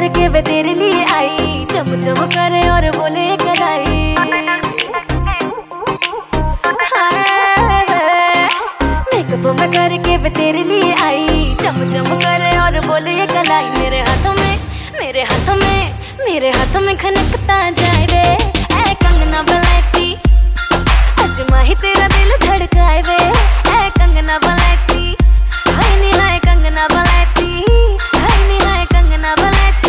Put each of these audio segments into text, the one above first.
करके वे तेरे लिए आई, चम चम करे और बोले कलाई। मेकअप मैं करके वे तेरे लिए आई, चम चम करे और बोले कलाई। मेरे हाथों में, मेरे हाथों में, मेरे हाथों में खनकता जाए वे ऐ कंगना बलाती। अजमा ही तेरा दिल धड़काए वे ऐ कंगना बलाती। हाय नी हाय कंगना बलाती, हाय नी हाय कंगना बलाती।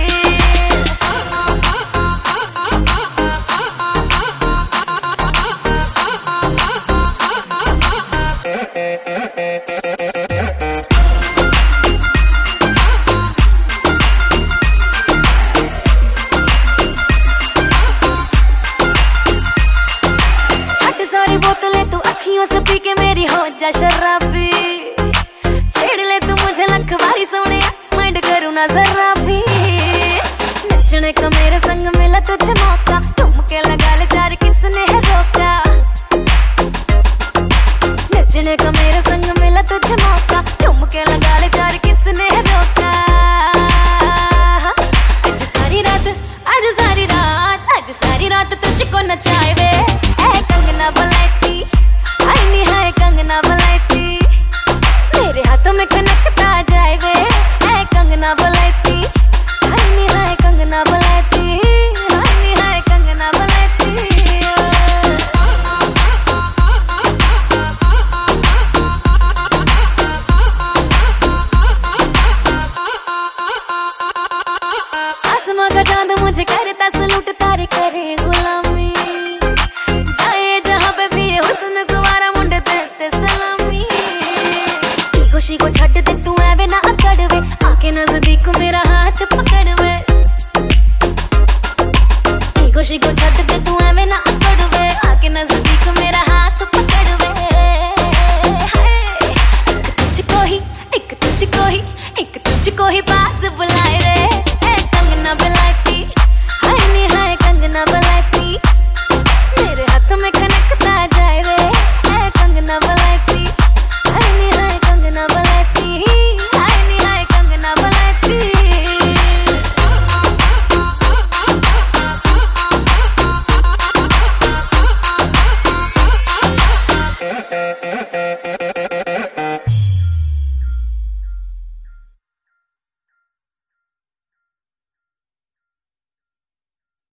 बोतलें तू अखियों से पी के मेरी हो जा शराबी। छेड़ ले तू मुझे लख बारी सोने, माइंड करूँ ना जरा भी। नचने का मेरे संग मिला तुझे मौका, ठुमके लगा ले चार किसने है रोका। नचने का मेरे संग मिला तुझे मौका, ठुमके लगा ले चार किसने है रोका। आज सारी रात, आज सारी रात, आज सारी रात तुझको नचाए वे ऐ कंगना बलाती। हाय नी हाय कंगना बलाती। मेरे हाथों में खनकता जाए वे ऐ कंगना बलाती। हाय नी हाय कंगना बलाती, हाय नी हाय कंगना बलाती। आसमां का चांद मुझे करता सलूट, तारे करे गुलामी। खुशी को छट दे तू ऐवे ना अकड़ वे, आके नजदीक मेरा हाथ पकड़ वे। खुशी को छट दे तू ऐवे ना